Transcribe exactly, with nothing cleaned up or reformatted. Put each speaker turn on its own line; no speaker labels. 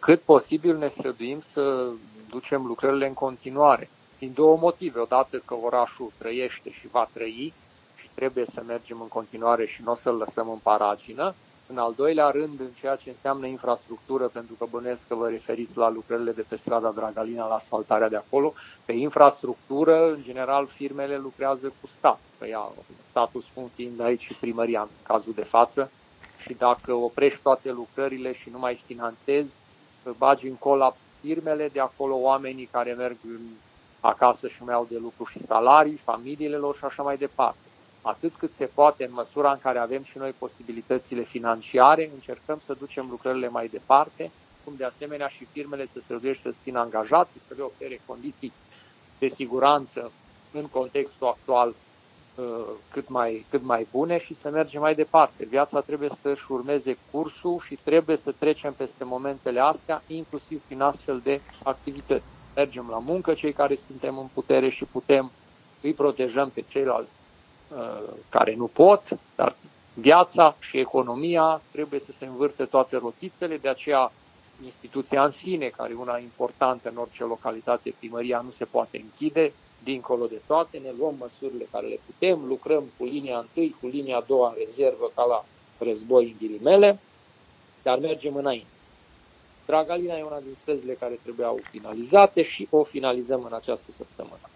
cât posibil ne străduim să ducem lucrările în continuare, din două motive. Odată că orașul trăiește și va trăi și trebuie să mergem în continuare și nu o să-l lăsăm în paragină. În al doilea rând, în ceea ce înseamnă infrastructură, pentru că bănuiesc că vă referiți la lucrările de pe strada Dragalina, la asfaltarea de acolo, pe infrastructură, în general, firmele lucrează cu stat. Că ia, statul spun fiind aici și primăria în cazul de față, și dacă oprești toate lucrările și nu mai finanțezi, bagi în colaps firmele, de acolo oamenii care merg acasă și mai au de lucru și salarii, familiile lor și așa mai departe. Atât cât se poate, în măsura în care avem și noi posibilitățile financiare, încercăm să ducem lucrările mai departe, cum de asemenea și firmele să se străduiește să țină angajați, să le ofere condiții de siguranță în contextul actual cât mai, cât mai bune și să mergem mai departe. Viața trebuie să-și urmeze cursul și trebuie să trecem peste momentele astea, inclusiv prin astfel de activități. Mergem la muncă, cei care suntem în putere și putem, îi protejăm pe ceilalți uh, care nu pot, dar viața și economia trebuie să se învârte toate rotițele, de aceea instituția în sine, care e una importantă în orice localitate, primăria, nu se poate închide. Dincolo de toate, ne luăm măsurile care le putem, lucrăm cu linia întâi, cu linia a doua în rezervă, ca la război în ghilimele, dar mergem înainte. Dragalina e una din străzile care trebuiau finalizate și o finalizăm în această săptămână.